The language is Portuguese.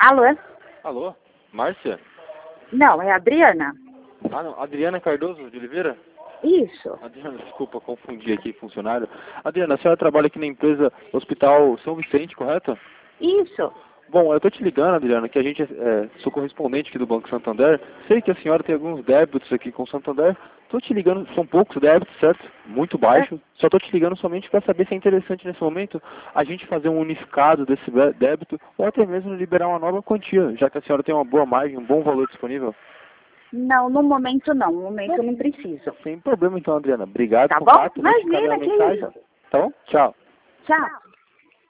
Alô? Alô? Márcia? Não, é a Adriana? Ah, não. Adriana Cardoso de Oliveira? Isso. Adriana, desculpa, confundi aqui, funcionário. Adriana, a senhora trabalha aqui na empresa Hospital São Vicente, correto? Isso. Bom, eu tô te ligando, Adriana, que a gente sou correspondente aqui do Banco Santander. Sei que a senhora tem alguns débitos aqui com o Santander. Tô te ligando, são poucos débitos, certo? Muito baixo. Só tô te ligando somente para saber se é interessante nesse momento a gente fazer um unificado desse débito ou até mesmo liberar uma nova quantia, já que a senhora tem uma boa margem, um bom valor disponível. Não, no momento não. No momento eu não preciso. Sem problema então, Adriana. Obrigado, Tá bom? contato. Imagina, que mensagem. isso. Tá bom? Tchau. Tchau.